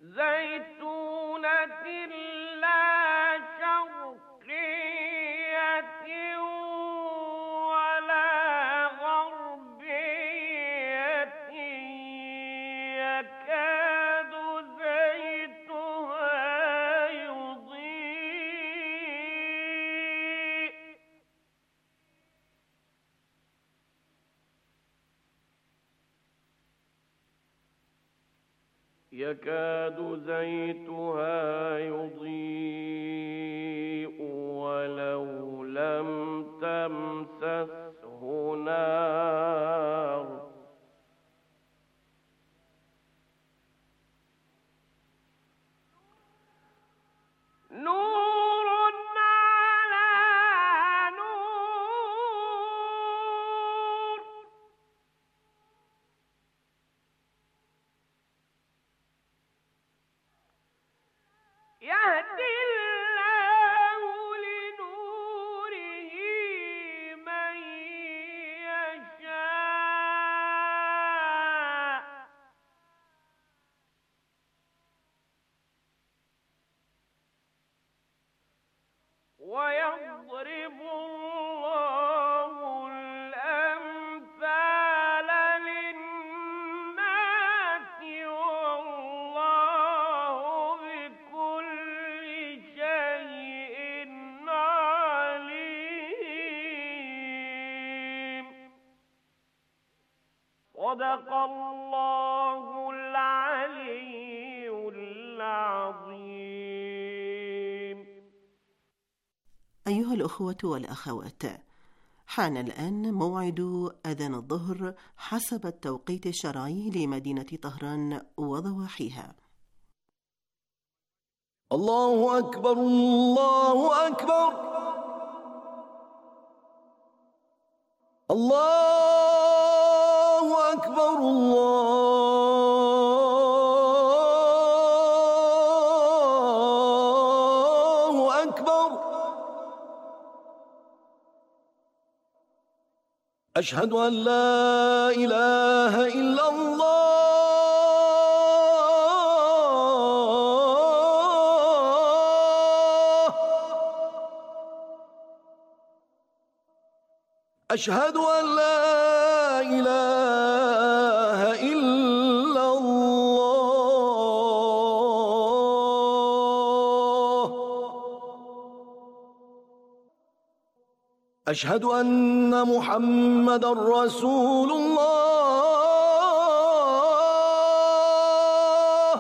زيتونة لا شرقية ولا غربية يكاد زيتها يضيء ولو لم تمسسه نار نور على نور يهدي الله لنوره من يشاء ويضرب الله الأمثال للناس والله بكل شيء عليم. صدق الله العلي العظيم. أيها الأخوة والأخوات، حان الآن موعد أذان الظهر حسب التوقيت الشرعي لمدينة طهران وضواحيها. الله أكبر الله أكبر الله أكبر الله أكبر أشهد أن لا إله إلا الله أشهد أن لا إله إلا الله أشهد أن محمدًا رسول الله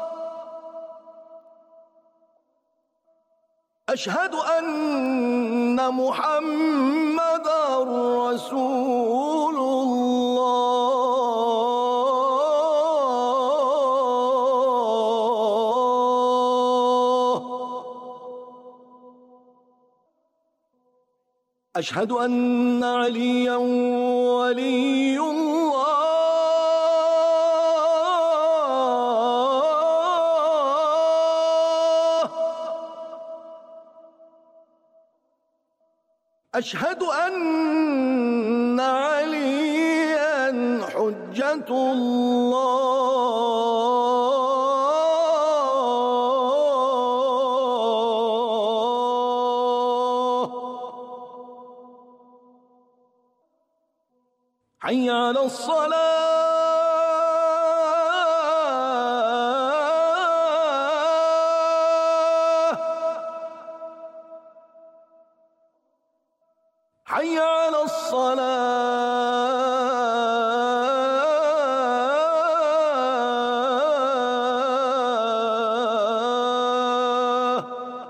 أشهد أن محمدًا رسول الله أشهد أن عليا ولي الله أشهد أن عليا حجة الله حي على الصلاة حي على الصلاة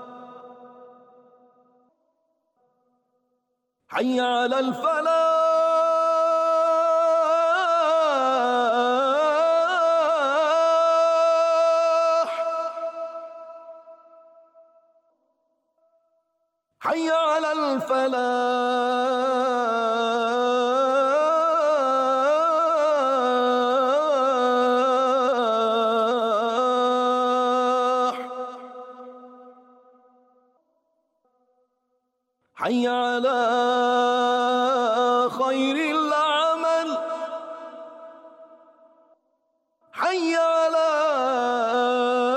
حي على الفلاح حي على الفلاح حي على خير العمل حي على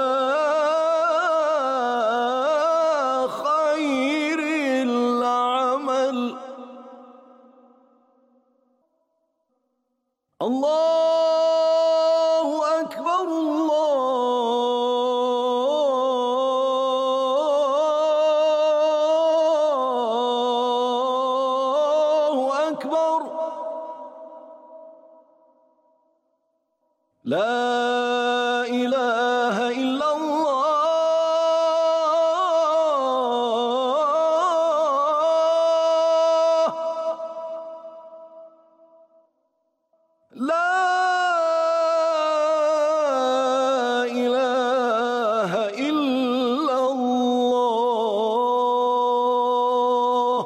الله أكبر الله أكبر لا إله إلا الله لا إله إلا الله.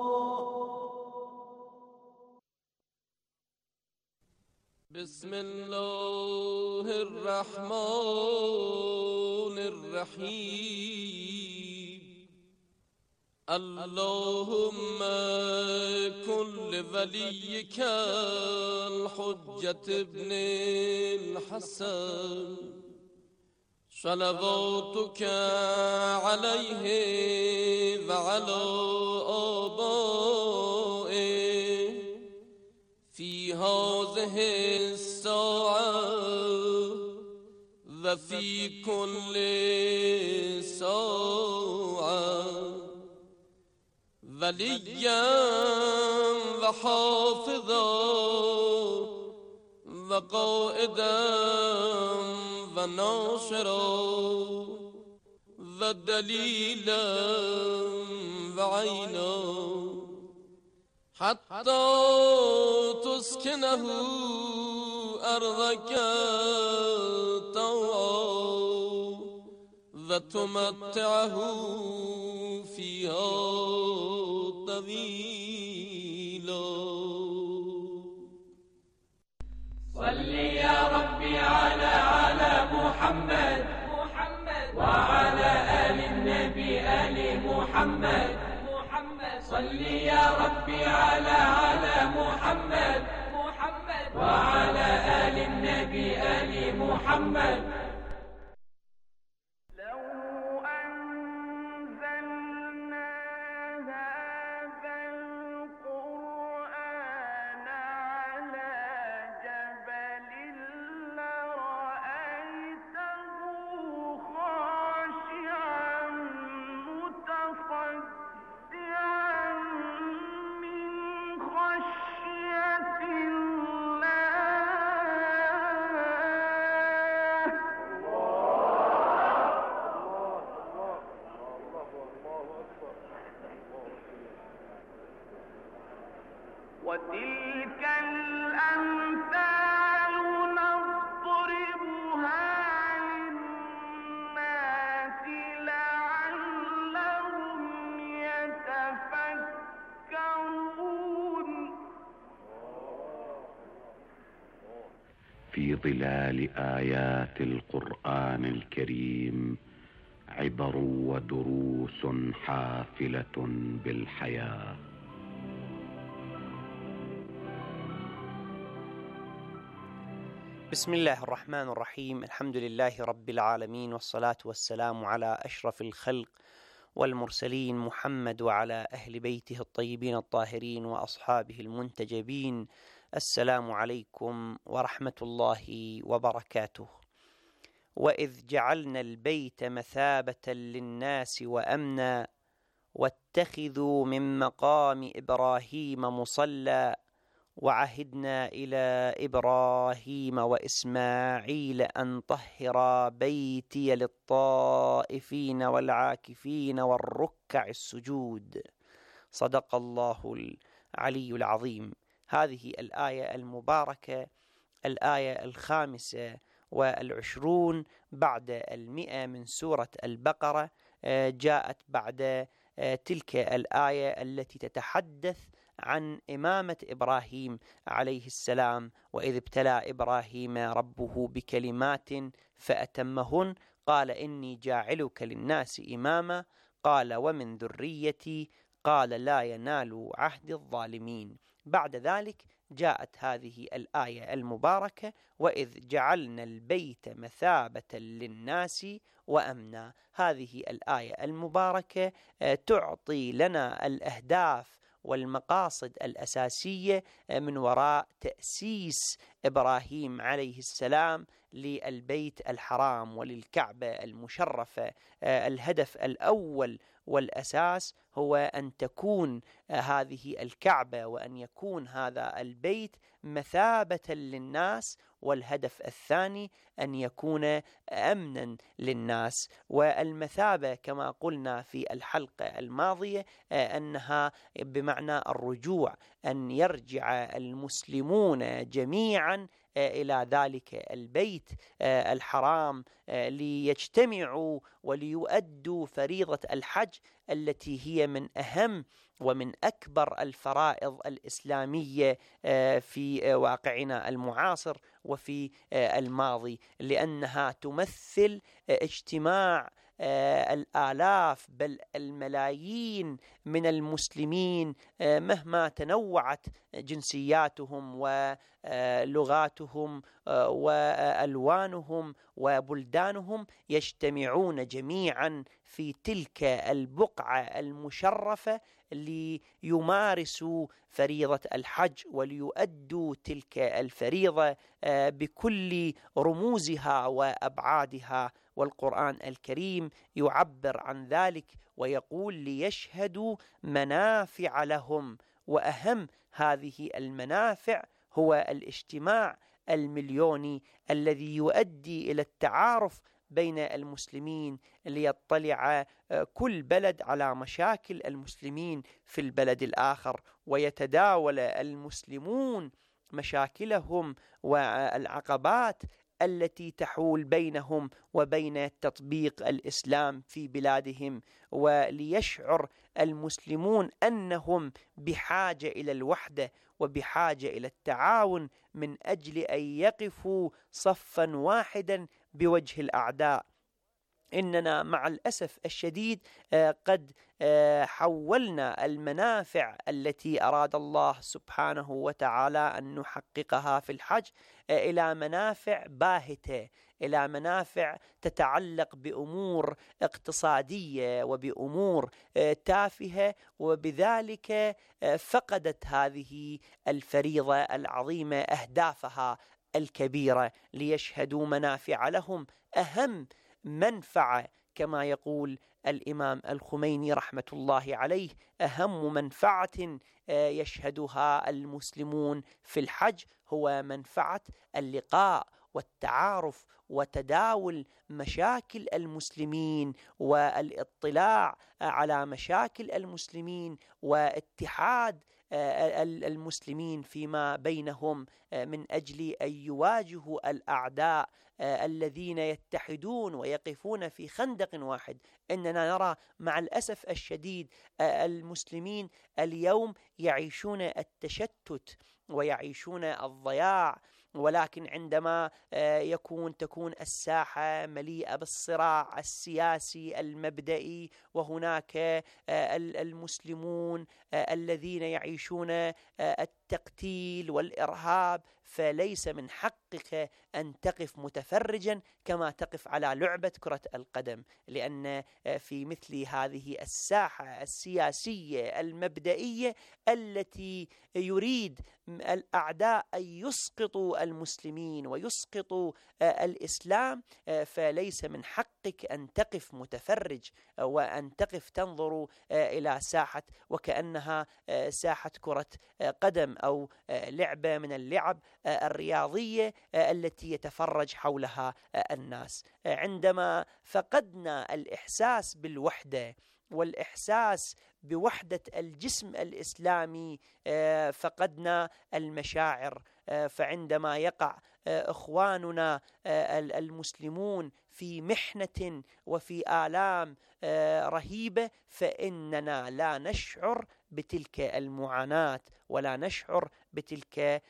بسم الله الرحمن الرحيم. اللهم كن لوليك الحجة ابن الحسن صلواتك عليه وعلى آبائه في هذه الساعة وفي كل ساعة وليا وحافظا وقائدا وناصرا ودليلا وعينا حتى تسكنه أرضك طوعا وتمتعه فيها طويلا. صل يا ربي على محمد وعلى آل النبي آل محمد. صل يا ربي على محمد وعلى آل النبي آل محمد. وتلك الأمثال نضربها للناس لعلهم يتفكرون. في ظلال آيات القرآن الكريم عبر ودروس حافلة بالحياة. بسم الله الرحمن الرحيم. الحمد لله رب العالمين، والصلاة والسلام على أشرف الخلق والمرسلين محمد وعلى أهل بيته الطيبين الطاهرين وأصحابه المنتجبين. السلام عليكم ورحمة الله وبركاته. وإذ جعلنا البيت مثابة للناس وأمنا واتخذوا من مقام إبراهيم مصلى وعهدنا إلى إبراهيم وإسماعيل أن طهرا بيتي للطائفين والعاكفين والركع السجود. صدق الله العلي العظيم. هذه الآية المباركة الآية 25 بعد 100 من سورة البقرة، جاءت بعد تلك الآية التي تتحدث عن إمامة إبراهيم عليه السلام. وإذ ابتلى إبراهيم ربه بكلمات فأتمهن قال إني جاعلك للناس إماما قال ومن ذريتي قال لا ينال عهد الظالمين. بعد ذلك جاءت هذه الآية المباركة وإذ جعلنا البيت مثابة للناس وأمنا. هذه الآية المباركة تعطي لنا الأهداف والمقاصد الأساسية من وراء تأسيس إبراهيم عليه السلام للبيت الحرام وللكعبة المشرفة. الهدف الأول والأساس هو أن تكون هذه الكعبة وأن يكون هذا البيت مثابة للناس، والهدف الثاني أن يكون أمنا للناس. والمثابة كما قلنا في الحلقة الماضية أنها بمعنى الرجوع، أن يرجع المسلمون جميعا إلى ذلك البيت الحرام ليجتمعوا وليؤدوا فريضة الحج التي هي من أهم ومن أكبر الفرائض الإسلامية في واقعنا المعاصر وفي الماضي، لأنها تمثل اجتماع الآلاف بل الملايين من المسلمين مهما تنوعت جنسياتهم ولغاتهم وألوانهم وبلدانهم، يجتمعون جميعا في تلك البقعة المشرفة ليمارسوا فريضة الحج وليؤدوا تلك الفريضة بكل رموزها وأبعادها. والقرآن الكريم يعبر عن ذلك ويقول ليشهدوا منافع لهم، وأهم هذه المنافع هو الاجتماع المليوني الذي يؤدي إلى التعارف بين المسلمين، ليطلع كل بلد على مشاكل المسلمين في البلد الآخر، ويتداول المسلمون مشاكلهم والعقبات التي تحول بينهم وبين تطبيق الإسلام في بلادهم، وليشعر المسلمون أنهم بحاجة إلى الوحدة وبحاجة إلى التعاون من أجل أن يقفوا صفا واحدا بوجه الأعداء. إننا مع الأسف الشديد قد حولنا المنافع التي أراد الله سبحانه وتعالى أن نحققها في الحج إلى منافع باهتة، إلى منافع تتعلق بأمور اقتصادية وبأمور تافهة، وبذلك فقدت هذه الفريضة العظيمة أهدافها الكبيرة. ليشهدوا منافع لهم، أهم منفعة كما يقول الإمام الخميني رحمة الله عليه، أهم منفعة يشهدها المسلمون في الحج هو منفعة اللقاء والتعارف وتداول مشاكل المسلمين والاطلاع على مشاكل المسلمين واتحاد المسلمين فيما بينهم من أجل أن يواجهوا الأعداء الذين يتحدون ويقفون في خندق واحد. إننا نرى مع الأسف الشديد المسلمين اليوم يعيشون التشتت ويعيشون الضياع، ولكن عندما تكون الساحة مليئة بالصراع السياسي المبدئي، وهناك المسلمون الذين يعيشون التقتيل والإرهاب، فليس من حقك أن تقف متفرجا كما تقف على لعبة كرة القدم، لأن في مثل هذه الساحة السياسية المبدئية التي يريد الأعداء أن يسقطوا المسلمين ويسقطوا الإسلام، فليس من حقك أن تقف متفرج وأن تقف تنظر إلى ساحة وكأنها ساحة كرة قدم أو لعبة من اللعب الرياضية التي يتفرج حولها الناس. عندما فقدنا الإحساس بالوحدة والإحساس بوحدة الجسم الإسلامي، فقدنا المشاعر. فعندما يقع إخواننا المسلمون في محنة وفي آلام رهيبة، فإننا لا نشعر بتلك المعاناة ولا نشعر بتلك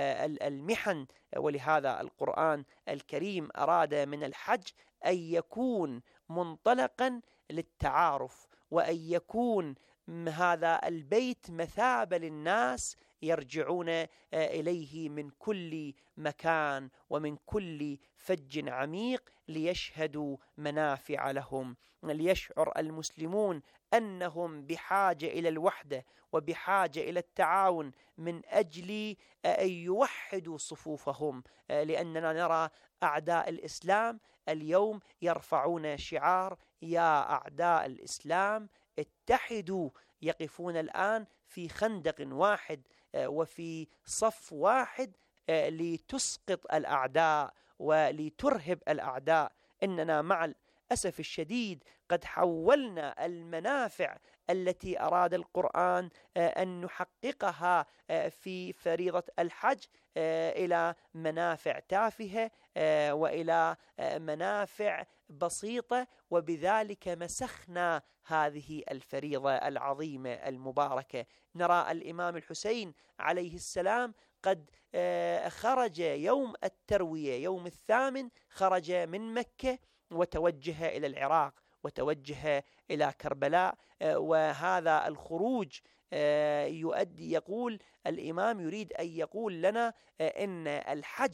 المحن. ولهذا القرآن الكريم أراد من الحج أن يكون منطلقا للتعارف، وأن يكون هذا البيت مثابة للناس يرجعون إليه من كل مكان ومن كل فج عميق ليشهدوا منافع لهم. ليشعر المسلمون أنهم بحاجة إلى الوحدة وبحاجة إلى التعاون من أجل أن يوحدوا صفوفهم، لأننا نرى أعداء الإسلام اليوم يرفعون شعار يا أعداء الإسلام اتحدوا، يقفون الآن في خندق واحد وفي صف واحد لتسقط الأعداء ولترهب الأعداء. إننا مع الأسف الشديد قد حولنا المنافع التي أراد القرآن أن نحققها في فريضة الحج إلى منافع تافهة وإلى منافع بسيطة، وبذلك مسخنا هذه الفريضة العظيمة المباركة. نرى الإمام الحسين عليه السلام قد خرج يوم التروية يوم 8 خرج من مكة وتوجه إلى العراق وتوجه إلى كربلاء، وهذا الخروج يقول الإمام يريد أن يقول لنا إن الحج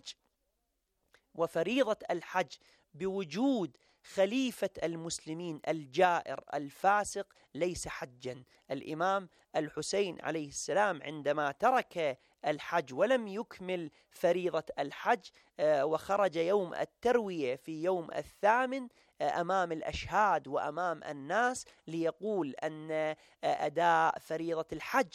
وفريضة الحج بوجود خليفة المسلمين الجائر الفاسق ليس حجا. الإمام الحسين عليه السلام عندما ترك الحج ولم يكمل فريضة الحج وخرج يوم التروية في يوم 8 أمام الأشهاد وأمام الناس ليقول أن أداء فريضة الحج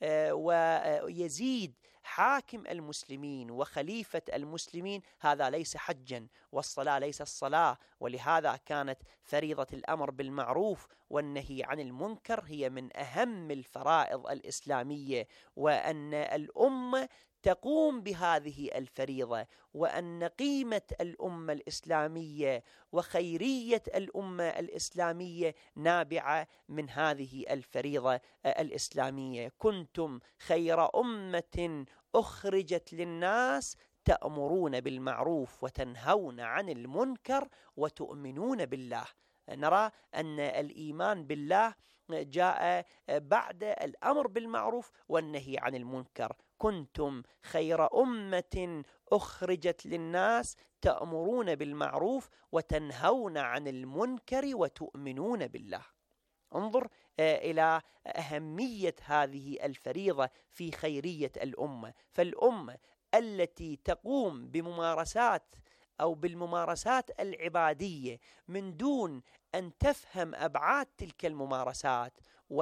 ويزيد حاكم المسلمين وخليفة المسلمين هذا ليس حجا، والصلاة ليس الصلاة. ولهذا كانت فريضة الأمر بالمعروف والنهي عن المنكر هي من أهم الفرائض الإسلامية، وأن الأمة تقوم بهذه الفريضة، وأن قيمة الأمة الإسلامية وخيرية الأمة الإسلامية نابعة من هذه الفريضة الإسلامية. كنتم خير أمة أخرجت للناس تأمرون بالمعروف وتنهون عن المنكر وتؤمنون بالله. نرى أن الإيمان بالله جاء بعد الأمر بالمعروف والنهي عن المنكر. كنتم خير أمة أخرجت للناس تأمرون بالمعروف وتنهون عن المنكر وتؤمنون بالله. انظر إلى أهمية هذه الفريضة في خيرية الأمة. فالأمة التي تقوم بممارسات أو بالممارسات العبادية من دون أن تفهم أبعاد تلك الممارسات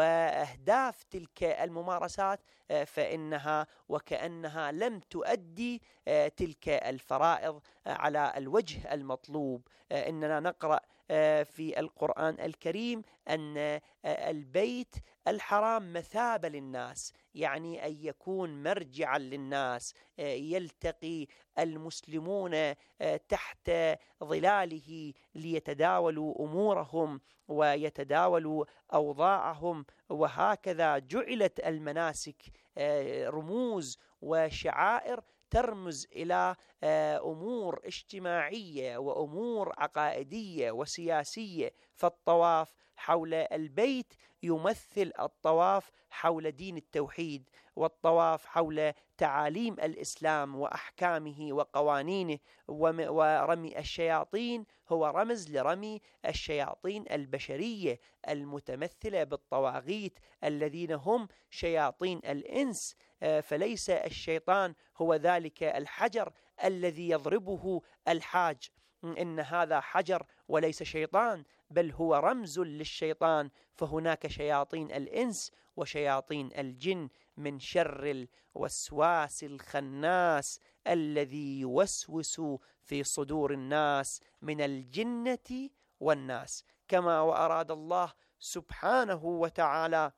وأهداف تلك الممارسات فإنها وكأنها لم تؤدي تلك الفرائض على الوجه المطلوب. إننا نقرأ في القرآن الكريم أن البيت الحرام مثابة للناس، يعني أن يكون مرجعا للناس، يلتقي المسلمون تحت ظلاله ليتداولوا أمورهم ويتداولوا أوضاعهم. وهكذا جعلت المناسك رموز وشعائر ترمز إلى أمور اجتماعية وأمور عقائدية وسياسية. فالطواف حول البيت يمثل الطواف حول دين التوحيد، والطواف حول تعاليم الإسلام وأحكامه وقوانينه. ورمي الشياطين هو رمز لرمي الشياطين البشرية المتمثلة بالطواغيت الذين هم شياطين الإنس. فليس الشيطان هو ذلك الحجر الذي يضربه الحاج، إن هذا حجر وليس شيطان، بل هو رمز للشيطان. فهناك شياطين الإنس وشياطين الجن من شر الوسواس الخناس الذي يوسوس في صدور الناس من الجنة والناس. كما وأراد الله سبحانه وتعالى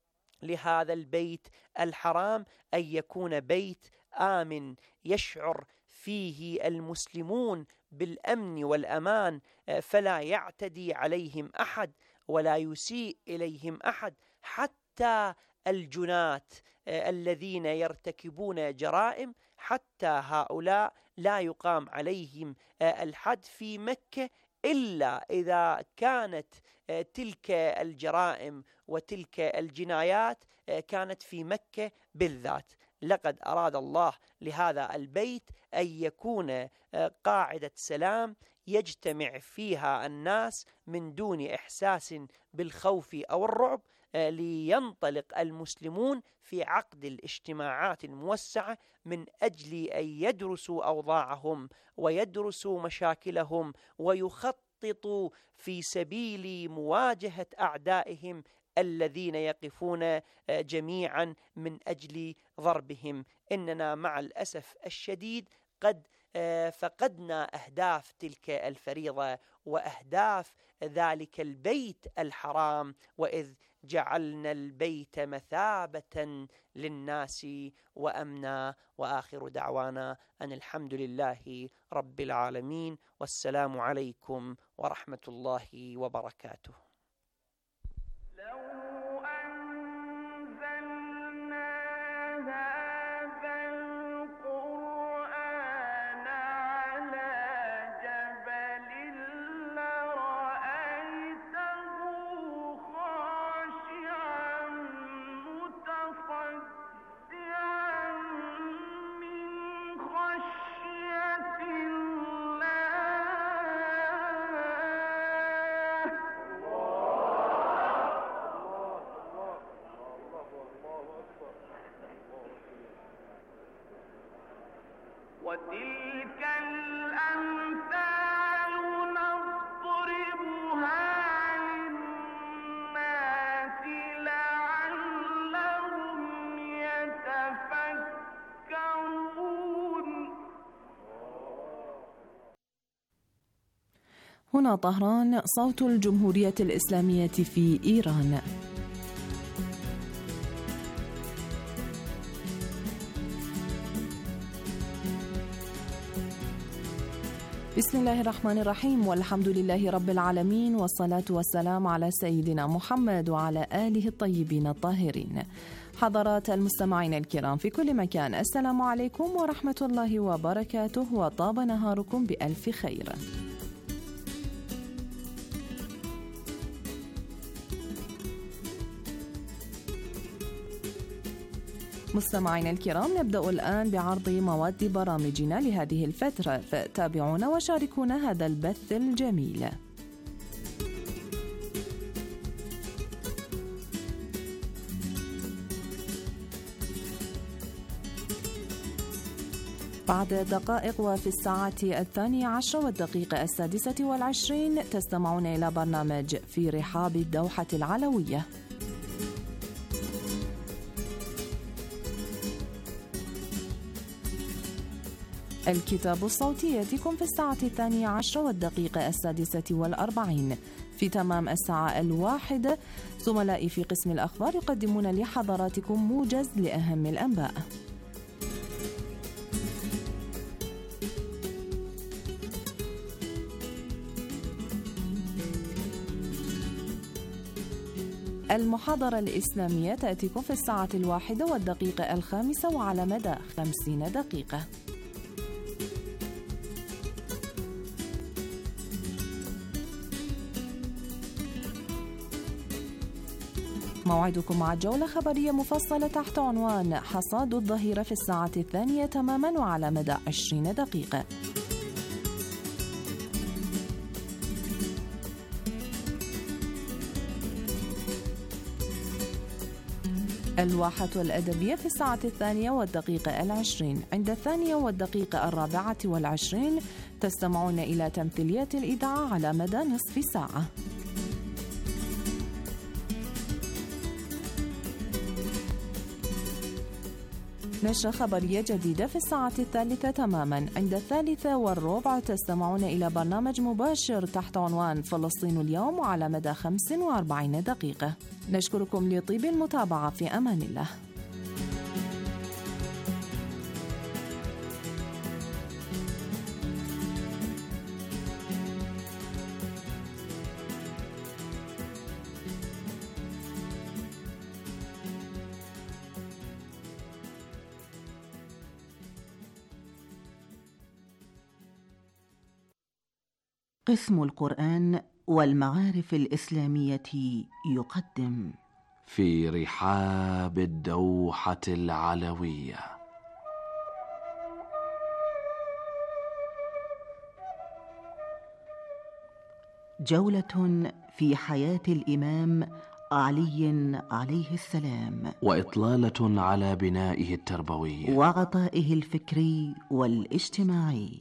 لهذا البيت الحرام أن يكون بيت آمن يشعر فيه المسلمون بالأمن والأمان، فلا يعتدي عليهم أحد ولا يسيء إليهم أحد، حتى الجنات الذين يرتكبون جرائم، حتى هؤلاء لا يقام عليهم الحد في مكة إلا إذا كانت تلك الجرائم وتلك الجنايات كانت في مكة بالذات. لقد أراد الله لهذا البيت أن يكون قاعدة سلام يجتمع فيها الناس من دون إحساس بالخوف أو الرعب، لينطلق المسلمون في عقد الاجتماعات الموسعة من أجل أن يدرسوا أوضاعهم ويدرسوا مشاكلهم ويخططوا في سبيل مواجهة أعدائهم الذين يقفون جميعا من أجل ضربهم. إننا مع الأسف الشديد قد فقدنا أهداف تلك الفريضة وأهداف ذلك البيت الحرام، وإذ جعلنا البيت مثابة للناس وأمنا. وآخر دعوانا أن الحمد لله رب العالمين، والسلام عليكم ورحمة الله وبركاته. وتلك الأمثال نضربها للناس لعلهم يتفكرون. هنا طهران، صوت الجمهورية الإسلامية في إيران. بسم الله الرحمن الرحيم، والحمد لله رب العالمين، والصلاة والسلام على سيدنا محمد وعلى آله الطيبين الطاهرين. حضرات المستمعين الكرام في كل مكان، السلام عليكم ورحمة الله وبركاته، وطاب نهاركم بألف خير. مستمعينا الكرام، نبدأ الآن بعرض مواد برامجنا لهذه الفترة، فتابعونا وشاركونا هذا البث الجميل. بعد دقائق وفي الساعة 12:06 تستمعون إلى برنامج في رحاب الدوحة العلوية. الكتاب الصوتي يأتيكم في الساعة 12:06. في تمام الساعة 1 زملائي في قسم الأخبار يقدمون لحضراتكم موجز لأهم الأنباء. المحاضرة الإسلامية تأتيكم في الساعة 1:05 وعلى مدى 50 دقيقة. موعدكم مع جولة خبرية مفصلة تحت عنوان حصاد الظهيرة في الساعة 2 تماما وعلى مدى 20 دقيقة. الواحة الأدبية في الساعة 2:20. عند 2:24 تستمعون إلى تمثيلية الإذاعة على مدى نصف ساعة. نشرة خبرية جديدة في الساعة 3 تماما. عند 3:15 تستمعون إلى برنامج مباشر تحت عنوان فلسطين اليوم وعلى مدى 45 دقيقة. نشكركم لطيب المتابعة، في أمان الله. قسم القرآن والمعارف الإسلامية يقدم في رحاب الدوحة العلوية. جولة في حياة الإمام علي عليه السلام، وإطلالة على بنائه التربوي وعطائه الفكري والاجتماعي.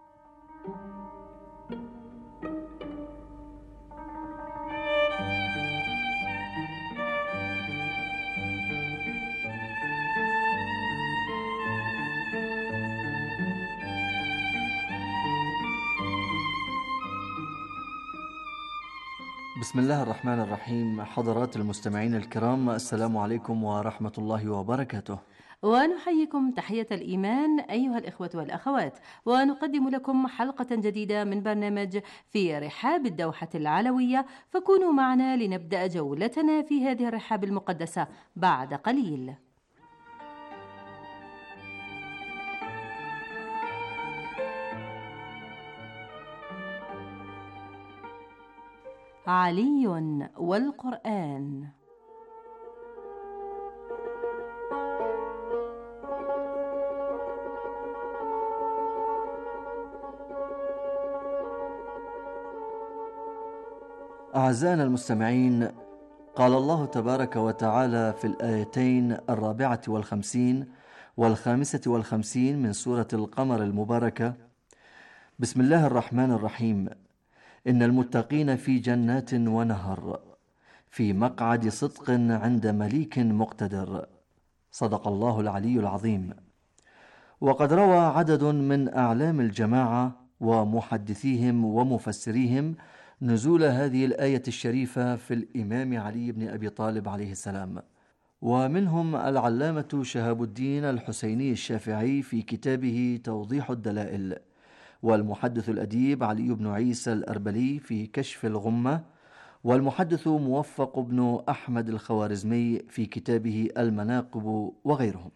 بسم الله الرحمن الرحيم. حضرات المستمعين الكرام، السلام عليكم ورحمة الله وبركاته. ونحييكم تحية الإيمان أيها الإخوة والأخوات، ونقدم لكم حلقة جديدة من برنامج في رحاب الدوحة العلوية، فكونوا معنا لنبدأ جولتنا في هذه الرحاب المقدسة بعد قليل. علي والقرآن. أعزائنا المستمعين، قال الله تبارك وتعالى في الآيتين 54 و55 من سورة القمر المباركة: بسم الله الرحمن الرحيم، إن المتقين في جنات ونهر في مقعد صدق عند مليك مقتدر. صدق الله العلي العظيم. وقد روى عدد من أعلام الجماعة ومحدثيهم ومفسريهم نزول هذه الآية الشريفة في الإمام علي بن أبي طالب عليه السلام، ومنهم العلامة شهاب الدين الحسيني الشافعي في كتابه توضيح الدلائل، والمحدث الأديب علي بن عيسى الأربلي في كشف الغمة، والمحدث موفق بن أحمد الخوارزمي في كتابه المناقب، وغيرهم.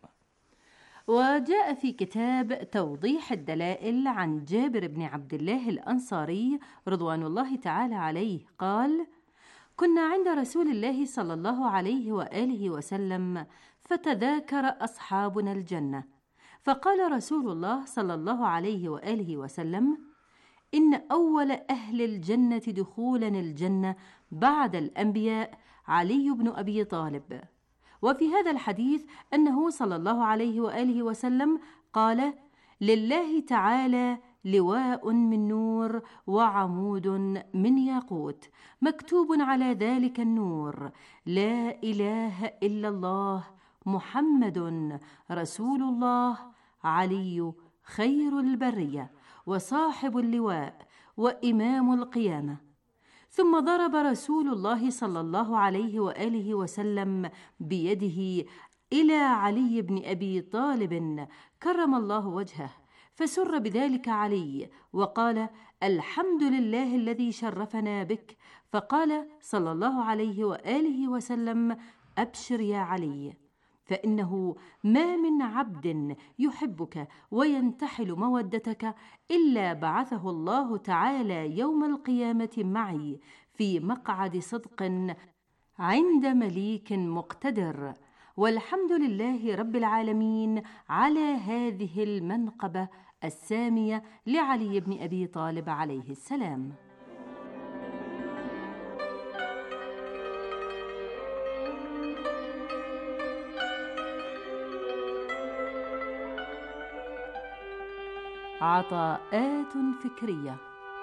وجاء في كتاب توضيح الدلائل عن جابر بن عبد الله الأنصاري رضوان الله تعالى عليه قال: كنا عند رسول الله صلى الله عليه وآله وسلم، فتذاكر أصحابنا الجنة، فقال رسول الله صلى الله عليه وآله وسلم: إن أول أهل الجنة دخولا الجنة بعد الأنبياء علي بن أبي طالب. وفي هذا الحديث أنه صلى الله عليه وآله وسلم قال: لله تعالى لواء من نور وعمود من ياقوت، مكتوب على ذلك النور: لا إله إلا الله محمد رسول الله، علي خير البرية وصاحب اللواء وإمام القيامة. ثم ضرب رسول الله صلى الله عليه وآله وسلم بيده إلى علي بن أبي طالب كرم الله وجهه، فسر بذلك علي وقال: الحمد لله الذي شرفنا بك. فقال صلى الله عليه وآله وسلم: أبشر يا علي، فإنه ما من عبد يحبك وينتحل مودتك إلا بعثه الله تعالى يوم القيامة معي في مقعد صدق عند مليك مقتدر. والحمد لله رب العالمين على هذه المنقبة السامية لعلي بن أبي طالب عليه السلام. عطاءات فكرية.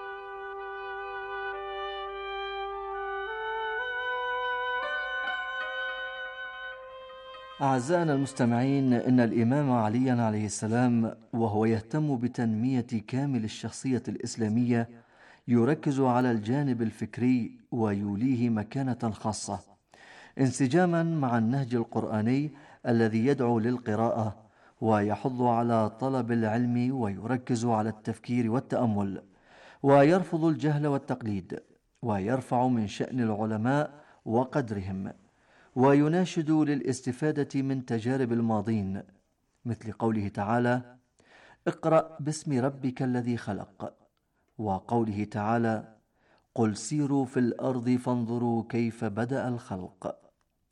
أعزائنا المستمعين، إن الإمام علي عليه السلام وهو يهتم بتنمية كامل الشخصية الإسلامية يركز على الجانب الفكري ويوليه مكانة خاصة، انسجاما مع النهج القرآني الذي يدعو للقراءة ويحض على طلب العلم ويركز على التفكير والتأمل، ويرفض الجهل والتقليد، ويرفع من شأن العلماء وقدرهم، ويناشد للاستفادة من تجارب الماضين، مثل قوله تعالى: اقرأ باسم ربك الذي خلق، وقوله تعالى: قل سيروا في الأرض فانظروا كيف بدأ الخلق.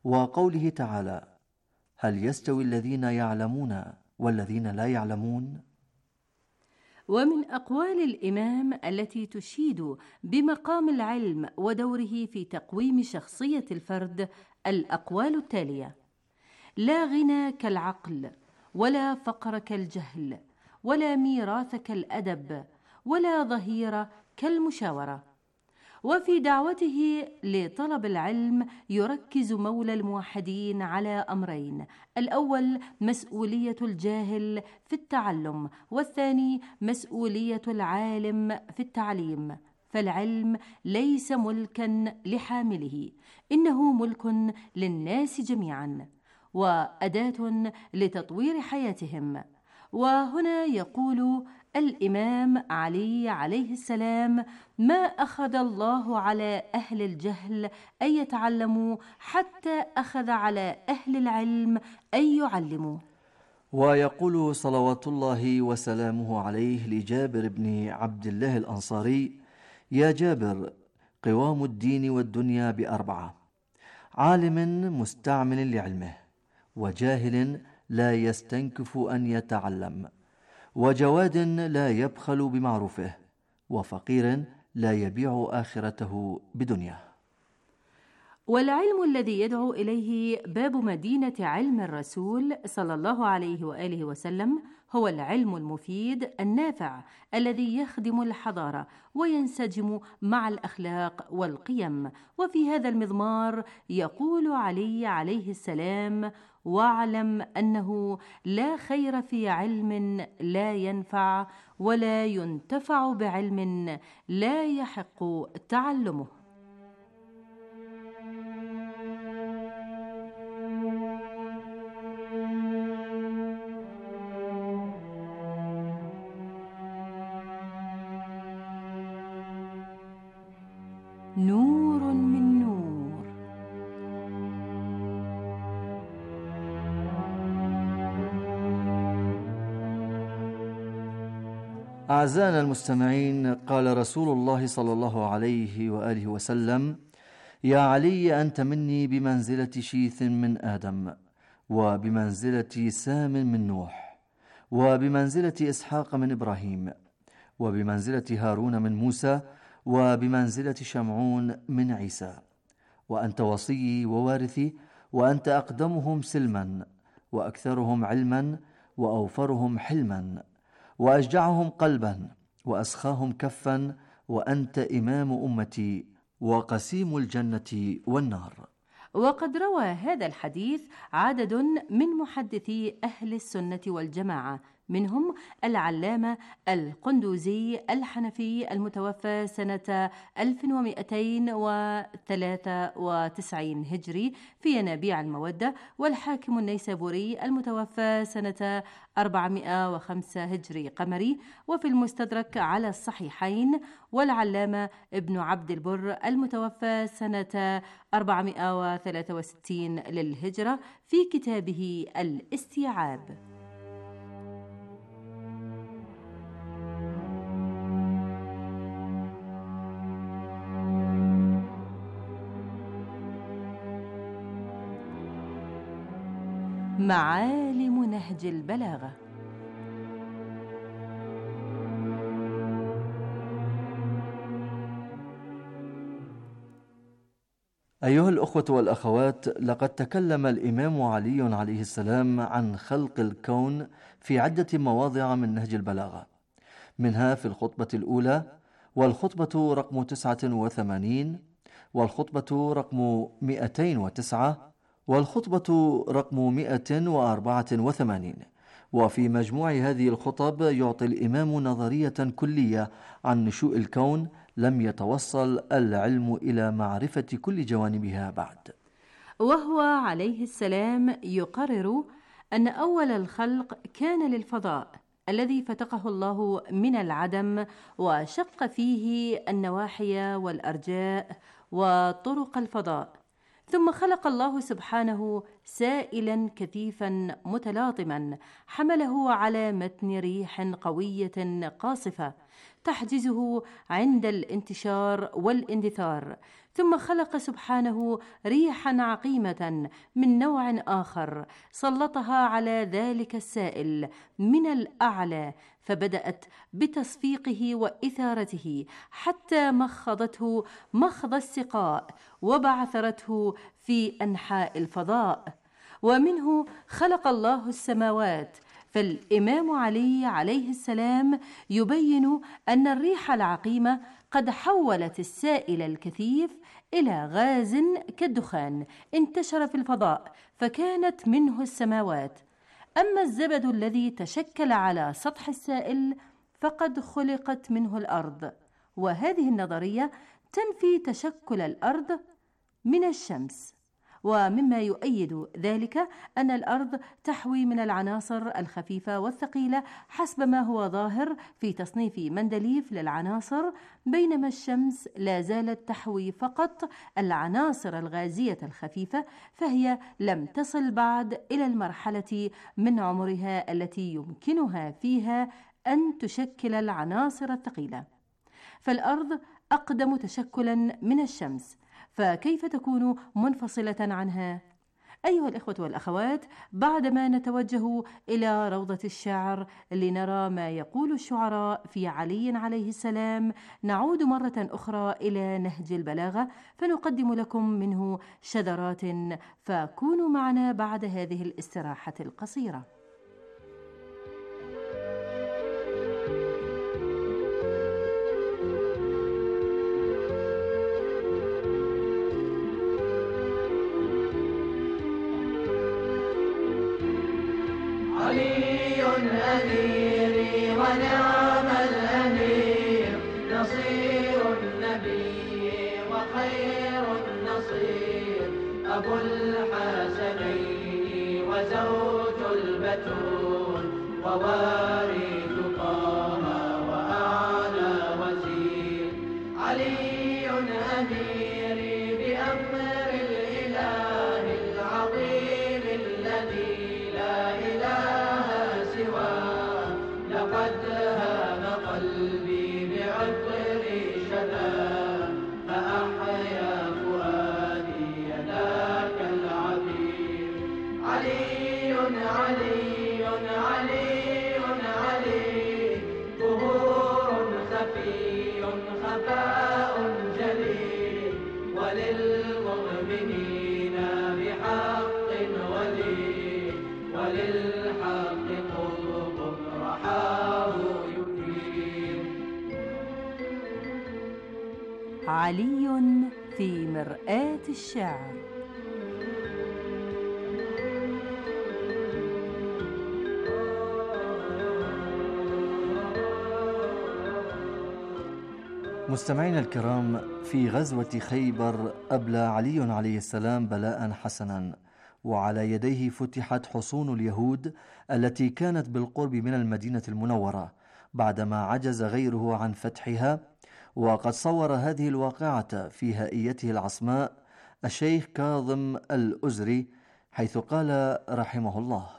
وقوله تعالى: هل يستوي الذين يعلمون والذين لا يعلمون؟ ومن أقوال الإمام التي تشيد بمقام العلم ودوره في تقويم شخصية الفرد الأقوال التالية: لا غنى كالعقل، ولا فقر كالجهل، ولا ميراث كالأدب، ولا ظهير كالمشاورة. وفي دعوته لطلب العلم يركز مولى الموحدين على أمرين: الأول مسؤولية الجاهل في التعلم، والثاني مسؤولية العالم في التعليم. فالعلم ليس ملكا لحامله، إنه ملك للناس جميعا، وأداة لتطوير حياتهم. وهنا يقول الإمام علي عليه السلام: ما أخذ الله على أهل الجهل أن يتعلموا حتى أخذ على أهل العلم أن يعلموا. ويقول صلوات الله وسلامه عليه لجابر بن عبد الله الأنصاري: يا جابر، قوام الدين والدنيا ب4: عالم مستعمل لعلمه، وجاهل لا يستنكف أن يتعلم، وجواد لا يبخل بمعروفه، وفقير لا يبيع آخرته بدنياه. والعلم الذي يدعو إليه باب مدينة علم الرسول صلى الله عليه وآله وسلم هو العلم المفيد النافع الذي يخدم الحضارة وينسجم مع الأخلاق والقيم. وفي هذا المضمار يقول علي عليه السلام: واعلم أنه لا خير في علم لا ينفع، ولا ينتفع بعلم لا يحق تعلمه. نور من نور. أعزائنا المستمعين، قال رسول الله صلى الله عليه وآله وسلم: يا علي، أنت مني بمنزلة شيث من آدم، وبمنزلة سام من نوح، وبمنزلة إسحاق من إبراهيم، وبمنزلة هارون من موسى، وبمنزلة شمعون من عيسى. وأنت وصيي ووارثي، وأنت أقدمهم سلما، وأكثرهم علما، وأوفرهم حلما، وأشجعهم قلبا، وأسخاهم كفا، وأنت إمام أمتي وقسيم الجنة والنار. وقد روى هذا الحديث عدد من محدثي أهل السنة والجماعة، منهم العلامة القندوزي الحنفي المتوفى سنة 1293 هجري في ينابيع المودة، والحاكم النيسابوري المتوفى سنة 405 هجري قمري وفي المستدرك على الصحيحين، والعلامة ابن عبد البر المتوفى سنة 463 للهجرة في كتابه الاستيعاب. معالم نهج البلاغة. أيها الأخوة والأخوات، لقد تكلم الإمام علي عليه السلام عن خلق الكون في عدة مواضع من نهج البلاغة، منها في الخطبة الأولى، والخطبة رقم 89، والخطبة رقم 209، والخطبة رقم 184. وفي مجموع هذه الخطب يعطي الإمام نظرية كلية عن نشوء الكون لم يتوصل العلم إلى معرفة كل جوانبها بعد. وهو عليه السلام يقرر أن أول الخلق كان للفضاء الذي فتقه الله من العدم وشق فيه النواحي والأرجاء وطرق الفضاء، ثم خلق الله سبحانه سائلا كثيفا متلاطما حمله على متن ريح قوية قاصفة تحجزه عند الانتشار والاندثار، ثم خلق سبحانه ريحا عقيمة من نوع آخر سلطها على ذلك السائل من الأعلى، فبدأت بتصفيقه وإثارته حتى مخضته مخض السقاء وبعثرته في أنحاء الفضاء. ومنه خلق الله السماوات. فالإمام علي عليه السلام يبين أن الريح العقيمة قد حولت السائل الكثيف إلى غاز كالدخان انتشر في الفضاء فكانت منه السماوات. أما الزبد الذي تشكل على سطح السائل فقد خلقت منه الأرض. وهذه النظرية تنفي تشكل الأرض من الشمس. ومما يؤيد ذلك أن الأرض تحوي من العناصر الخفيفة والثقيلة حسب ما هو ظاهر في تصنيف مندليف للعناصر، بينما الشمس لا زالت تحوي فقط العناصر الغازية الخفيفة، فهي لم تصل بعد إلى المرحلة من عمرها التي يمكنها فيها أن تشكل العناصر الثقيلة. فالأرض أقدم تشكلا من الشمس، فكيف تكون منفصلة عنها؟ أيها الإخوة والأخوات، بعدما نتوجه إلى روضة الشعر لنرى ما يقول الشعراء في علي عليه السلام، نعود مرة أخرى إلى نهج البلاغة فنقدم لكم منه شذرات، فكونوا معنا بعد هذه الاستراحة القصيرة. علي أميري ونعم الأمير، نصير النبي وخير النصير، أبو الحسنين وزوج البتول، ووارث طه وأعلى وزير. علي أميري بأمر الإله العظيم الذي لا إله سواه، لقد هان قلبي بعطر شذاه، فأحيا فؤادي ذاك العبير. علي علي علي علي، ظهور خفي خفاء جليل، وللمؤمنين بحق ولي، وللحق قطب رحاه يدير. علي في مرآة الشعر. مستمعينا الكرام، في غزوة خيبر أبلى علي عليه السلام بلاء حسنا، وعلى يديه فتحت حصون اليهود التي كانت بالقرب من المدينة المنورة بعدما عجز غيره عن فتحها. وقد صور هذه الواقعة في هائيته العصماء الشيخ كاظم الأزري، حيث قال رحمه الله: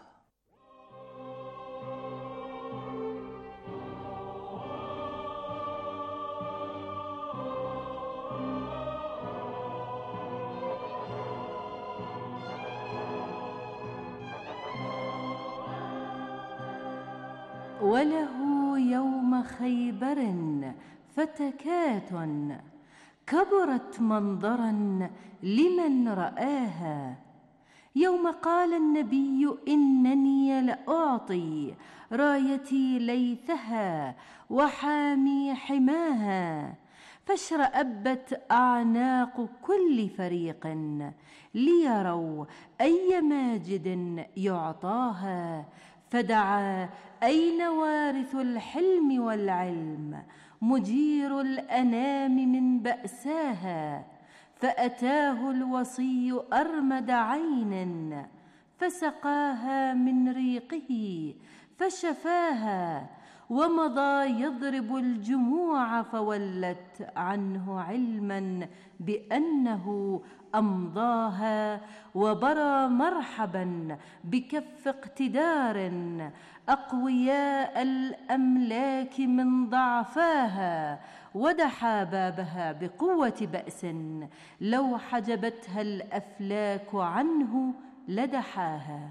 وله يوم خيبر فتكات، كبرت منظرا لمن رآها، يوم قال النبي إنني لأعطي رايتي ليثها وحامي حماها، فاشرأبت أعناق كل فريق ليروا أي ماجد يعطاها، فدعا أين وارث الحلم والعلم مجير الأنام من بأساها، فأتاه الوصي أرمد عين فسقاها من ريقه فشفاها، ومضى يضرب الجموع فولت عنه علما بأنه أمضاها، وبرى مرحبا بكف اقتدار أقوياء الأملاك من ضعفاها، ودحى بابها بقوة بأس لو حجبتها الأفلاك عنه لدحاها.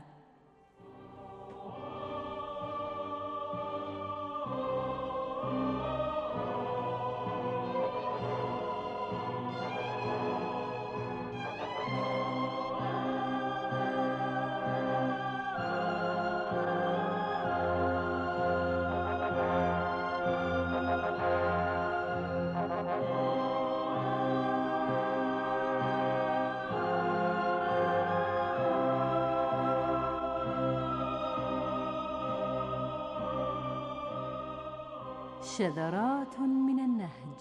شذرات من النهج.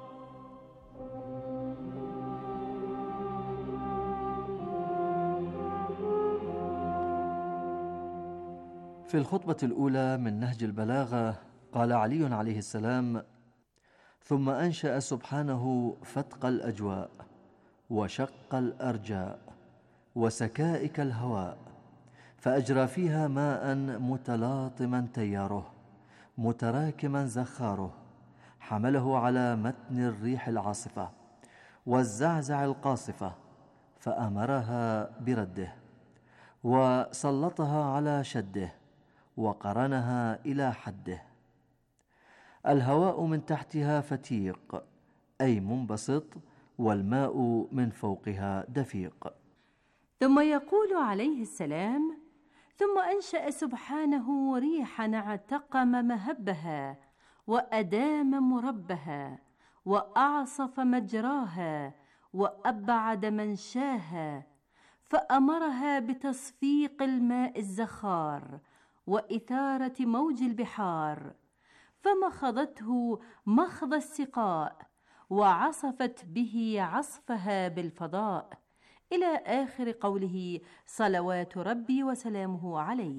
في الخطبة الأولى من نهج البلاغة قال علي عليه السلام: ثم أنشأ سبحانه فتق الأجواء وشق الأرجاء وسكائك الهواء، فأجرى فيها ماء متلاطما تياره متراكما زخاره، حمله على متن الريح العاصفة والزعزع القاصفة، فأمرها برده وسلطها على شده وقرنها إلى حده. الهواء من تحتها فتيق أي منبسط، والماء من فوقها دفيق. ثم يقول عليه السلام: ثم أنشأ سبحانه ريحا اعتقم مهبها وأدام مربها وأعصف مجراها وأبعد منشاها، فأمرها بتصفيق الماء الزخار وإثارة موج البحار، فمخضته مخض السقاء وعصفت به عصفها بالفضاء، إلى آخر قوله صلوات ربي وسلامه عليه.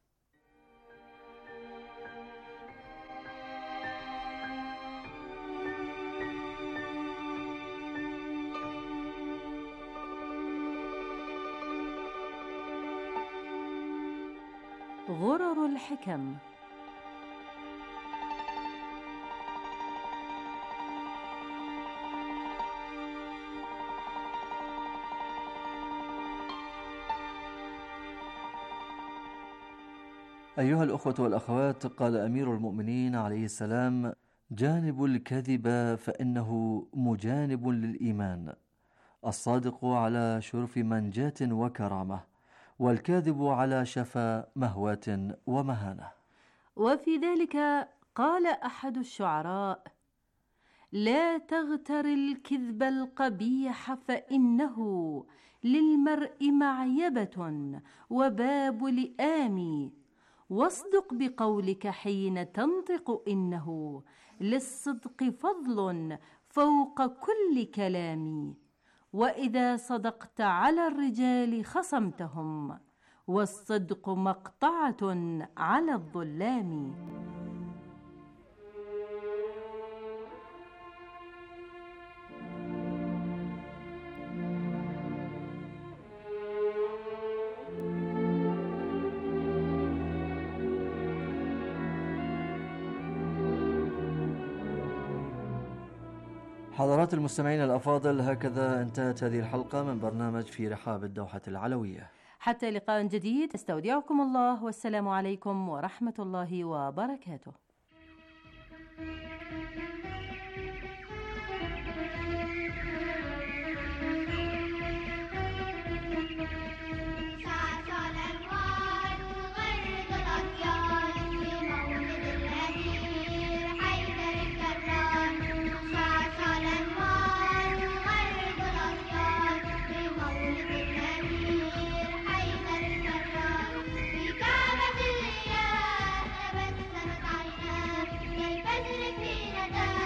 غرر الحكم. أيها الأخوة والأخوات، قال أمير المؤمنين عليه السلام: جانب الكذب فإنه مجانب للإيمان، الصادق على شرف منجاة وكرامة، والكاذب على شفا مهوة ومهانة. وفي ذلك قال أحد الشعراء: لا تغتر الكذب القبيح فإنه للمرء معيبة وباب لئام، واصدق بقولك حين تنطق، إنه للصدق فضل فوق كل كلام، وإذا صدقت على الرجال خصمتهم، والصدق مقطعة على الظلام. حضرات المستمعين الأفاضل، هكذا انتهت هذه الحلقة من برنامج في رحاب الدوحة العلوية. حتى لقاء جديد، استودعكم الله، والسلام عليكم ورحمة الله وبركاته. الفجر في ندى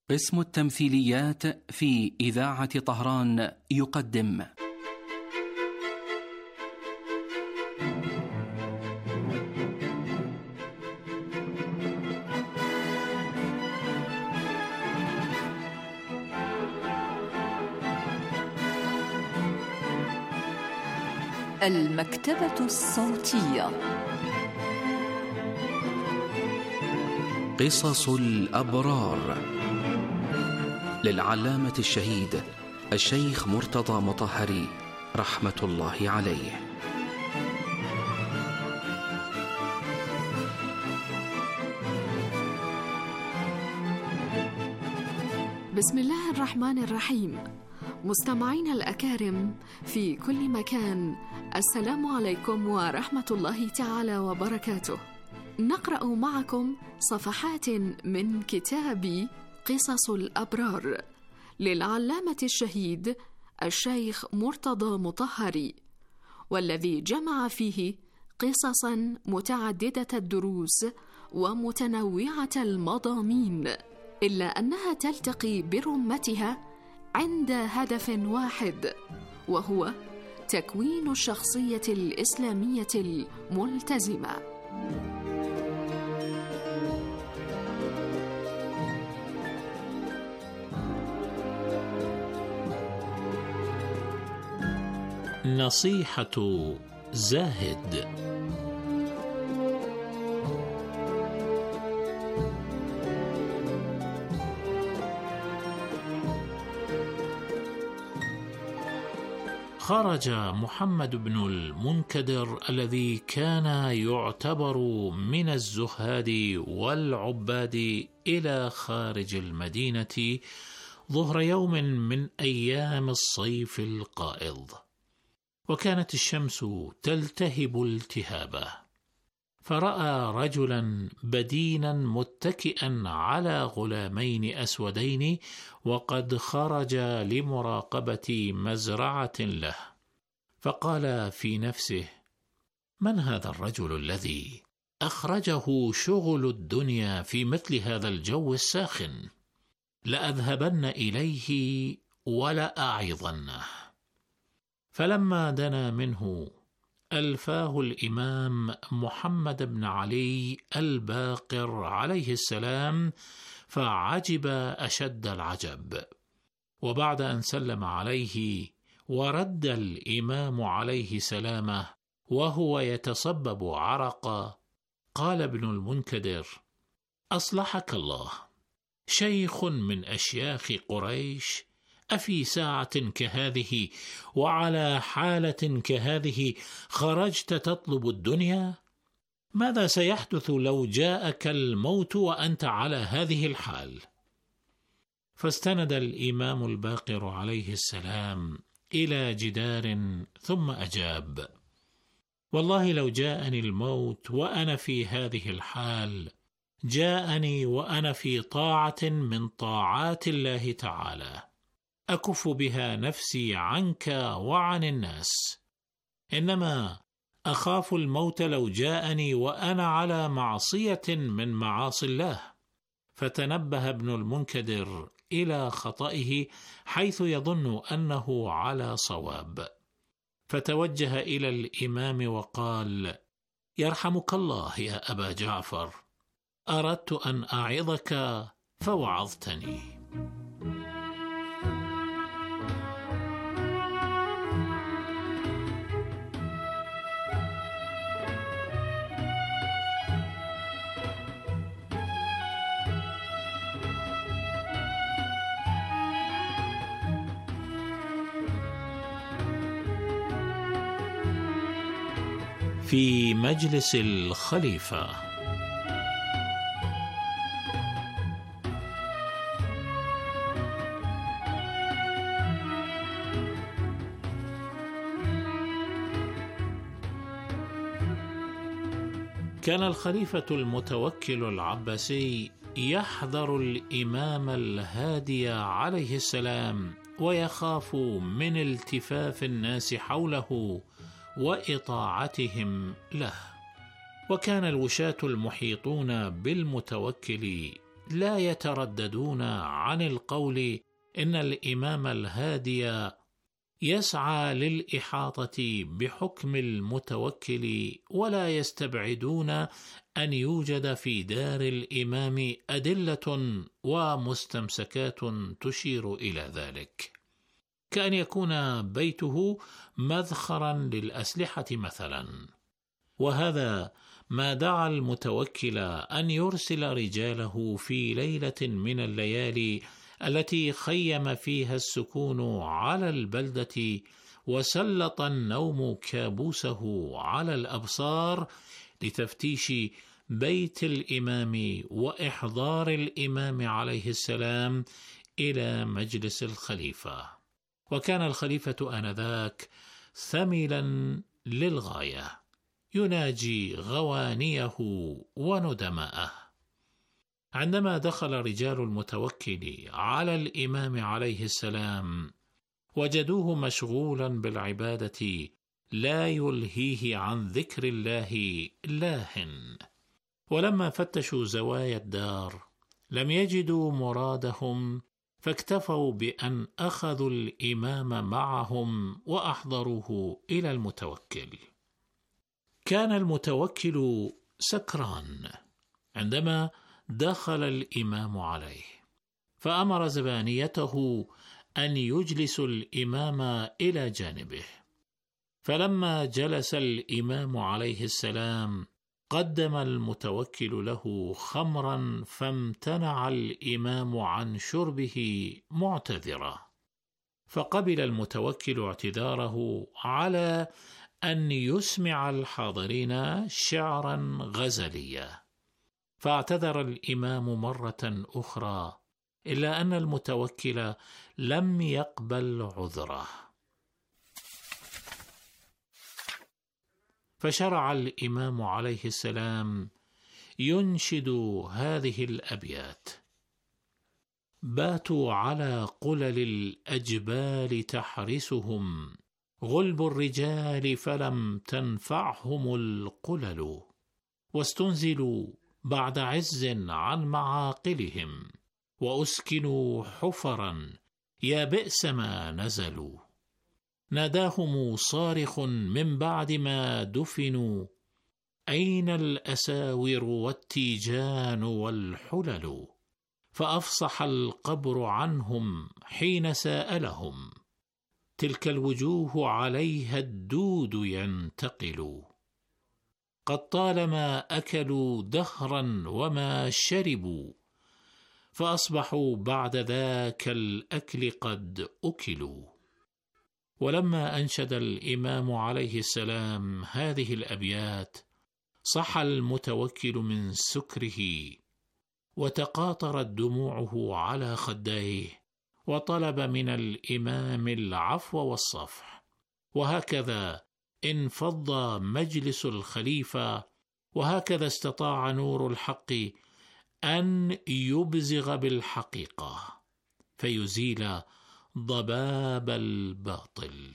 قسم التمثيليات في إذاعة طهران يقدم المكتبة الصوتية. قصص الأبرار للعلامة الشهيد الشيخ مرتضى مطهري رحمة الله عليه. بسم الله الرحمن الرحيم. مستمعينا الأكارم في كل مكان، السلام عليكم ورحمة الله تعالى وبركاته. نقرأ معكم صفحات من كتاب قصص الأبرار للعلامة الشهيد الشيخ مرتضى مطهري، والذي جمع فيه قصصا متعددة الدروس ومتنوعة المضامين، إلا أنها تلتقي برمتها عند هدف واحد، وهو تكوين الشخصية الإسلامية الملتزمة. نصيحة زاهد. خرج محمد بن المنكدر الذي كان يعتبر من الزهاد والعباد إلى خارج المدينة ظهر يوم من أيام الصيف القائض، وكانت الشمس تلتهب التهابا، فرأى رجلا بدينا متكئا على غلامين أسودين وقد خرج لمراقبة مزرعة له، فقال في نفسه: من هذا الرجل الذي أخرجه شغل الدنيا في مثل هذا الجو الساخن؟ لأذهبن إليه ولأعظنه. فلما دنا منه ألفاه الإمام محمد بن علي الباقر عليه السلام، فعجب أشد العجب. وبعد أن سلم عليه ورد الإمام عليه سلامه وهو يتصبب عرقا، قال ابن المنكدر: أصلحك الله، شيخ من أشياخ قريش أفي ساعة كهذه وعلى حالة كهذه خرجت تطلب الدنيا؟ ماذا سيحدث لو جاءك الموت وأنت على هذه الحال؟ فاستند الإمام الباقر عليه السلام إلى جدار ثم أجاب: والله لو جاءني الموت وأنا في هذه الحال جاءني وأنا في طاعة من طاعات الله تعالى أكف بها نفسي عنك وعن الناس، إنما أخاف الموت لو جاءني وأنا على معصية من معاصي الله. فتنبه ابن المنكدر إلى خطئه حيث يظن أنه على صواب، فتوجه إلى الإمام وقال: يرحمك الله يا أبا جعفر، أردت أن أعظك فوعظتني. في مجلس الخليفة. كان الخليفة المتوكل العباسي يحذر الإمام الهادي عليه السلام ويخاف من التفاف الناس حوله وإطاعتهم له، وكان الوشاة المحيطون بالمتوكل لا يترددون عن القول إن الإمام الهادي يسعى للإحاطة بحكم المتوكل، ولا يستبعدون أن يوجد في دار الإمام أدلة ومستمسكات تشير إلى ذلك، كأن يكون بيته مذخرا للأسلحة مثلا. وهذا ما دعا المتوكل أن يرسل رجاله في ليلة من الليالي التي خيم فيها السكون على البلدة وسلط النوم كابوسه على الأبصار لتفتيش بيت الإمام وإحضار الإمام عليه السلام إلى مجلس الخليفة. وكان الخليفة آنذاك ثملا للغاية، يناجي غوانيه وندماءه. عندما دخل رجال المتوكل على الإمام عليه السلام وجدوه مشغولا بالعبادة لا يلهيه عن ذكر الله لاهٍ. ولما فتشوا زوايا الدار لم يجدوا مرادهم، فاكتفوا بأن أخذوا الإمام معهم وأحضروه إلى المتوكل. كان المتوكل سكران عندما دخل الإمام عليه، فأمر زبانيته أن يجلسوا الإمام إلى جانبه. فلما جلس الإمام عليه السلام قدم المتوكل له خمرا، فامتنع الإمام عن شربه معتذرا، فقبل المتوكل اعتذاره على أن يسمع الحاضرين شعرا غزليا، فاعتذر الإمام مرة أخرى، إلا أن المتوكل لم يقبل عذره. فشرع الإمام عليه السلام ينشد هذه الأبيات: باتوا على قلل الأجبال تحرسهم، غلب الرجال فلم تنفعهم القلل، واستنزلوا بعد عز عن معاقلهم، وأسكنوا حفرا يا بئس ما نزلوا. ناداهم صارخ من بعد ما دفنوا، أين الأساور والتيجان والحلل؟ فأفصح القبر عنهم حين سألهم، تلك الوجوه عليها الدود ينتقل. قد طالما أكلوا دهرا وما شربوا، فأصبحوا بعد ذاك الأكل قد أكلوا. ولما أنشد الإمام عليه السلام هذه الأبيات صح المتوكل من سكره، وتقاطرت دموعه على خديه، وطلب من الإمام العفو والصفح. وهكذا انفض مجلس الخليفة، وهكذا استطاع نور الحق أن يبزغ بالحقيقة فيزيل ضباب الباطل.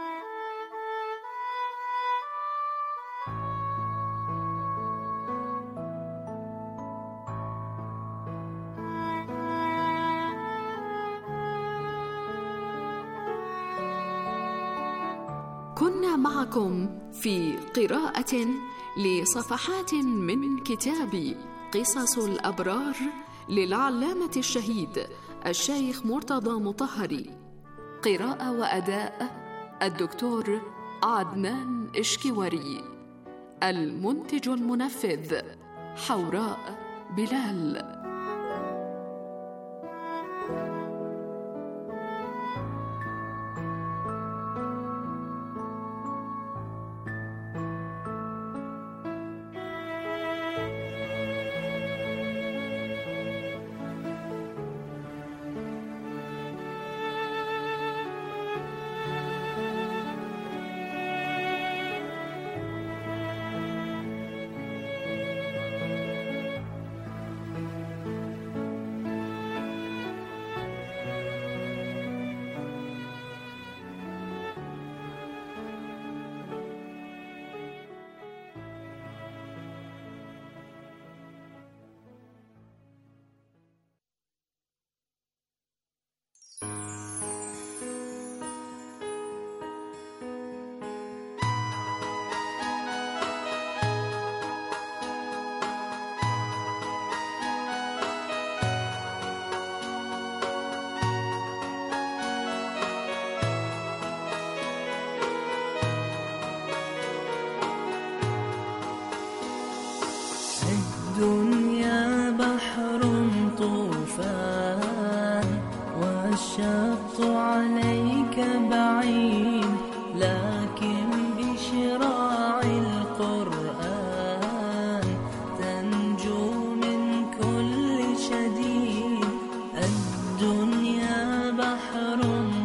كنا معكم في قراءة لصفحات من كتاب قصص الأبرار للعلامة الشهيد الشيخ مرتضى مطهري. قراءة وأداء الدكتور عدنان إشكواري. المنتج المنفذ حوراء بلال. الدنيا بحر طوفان والشط عليك بعيد، لكن بشراع القرآن تنجو من كل شديد. الدنيا بحر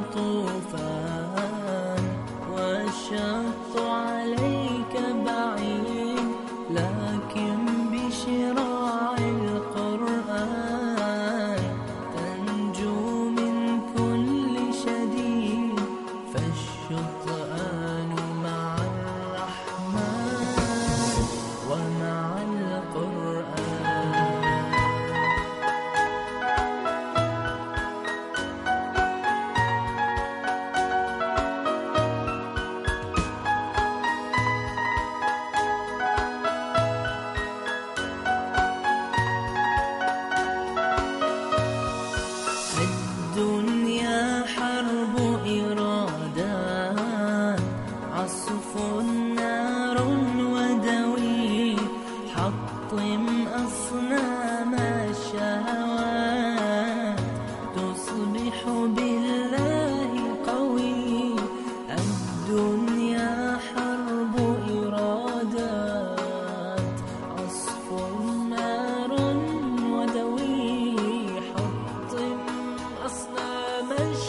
طوفان والشط عليك بعيد، لكن بشراع القرآن تنجو من كل شديد. فالشطآن مع الرحمن ومع القرآن. الدنيا حرب إرادات، عصف نار ودوي، حطم أصنام الشهوات تصبح بالله قوي. الدنيا حرب إرادات، عصف نار ودوي، حطم أصنام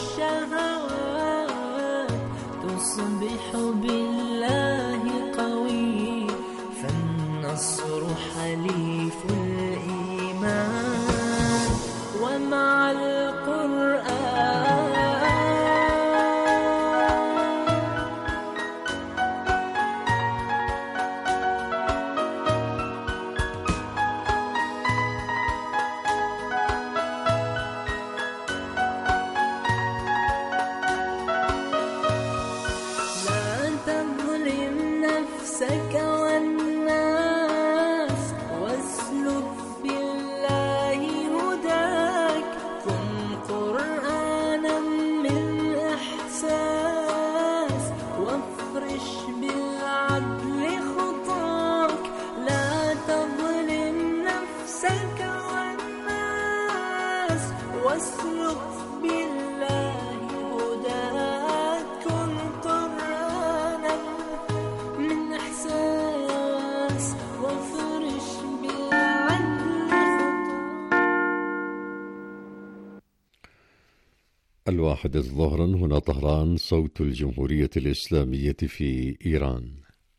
الشهوات تصبح بالله قوي. فالنصر حليف الإيمان ومع القرآن. لا تظلم نفسك والناس، واسلك بالله هداك. كن قرآنا من إحساس، وافرش بالعدل خطاك. لا تظلم نفسك والناس، واسلك بالله هداك. كن قرآنا من إحساس، وافرش بالعدل خطاك. 1 ظهرا هنا طهران، صوت الجمهورية الإسلامية في إيران.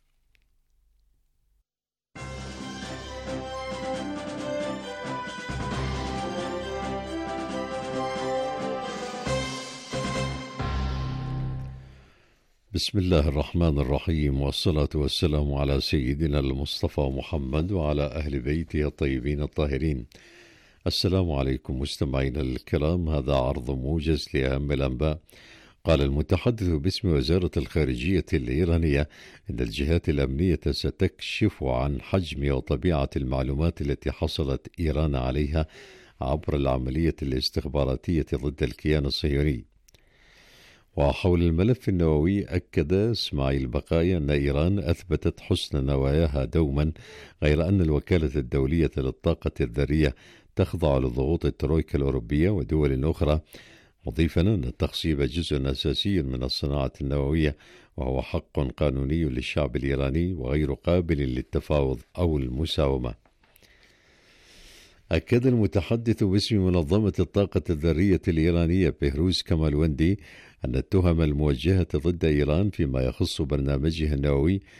بسم الله الرحمن الرحيم، والصلاة والسلام على سيدنا المصطفى محمد وعلى أهل بيته الطيبين الطاهرين. السلام عليكم مستمعينا الكرام، هذا عرض موجز لأهم الأنباء. قال المتحدث باسم وزارة الخارجية الإيرانية إن الجهات الأمنية ستكشف عن حجم وطبيعة المعلومات التي حصلت إيران عليها عبر العملية الاستخباراتية ضد الكيان الصهيوني. وحول الملف النووي أكد إسماعيل بقايا أن إيران أثبتت حسن نواياها دوما، غير أن الوكالة الدولية للطاقة الذرية تخضع لضغوط الترويكا الأوروبية ودول أخرى، مضيفا أن التخصيب جزء أساسي من الصناعة النووية، وهو حق قانوني للشعب الإيراني وغير قابل للتفاوض أو المساومة. أكد المتحدث باسم منظمة الطاقة الذرية الإيرانية بهروز كمالوندي أن التهم الموجهة ضد إيران فيما يخص برنامجها النووي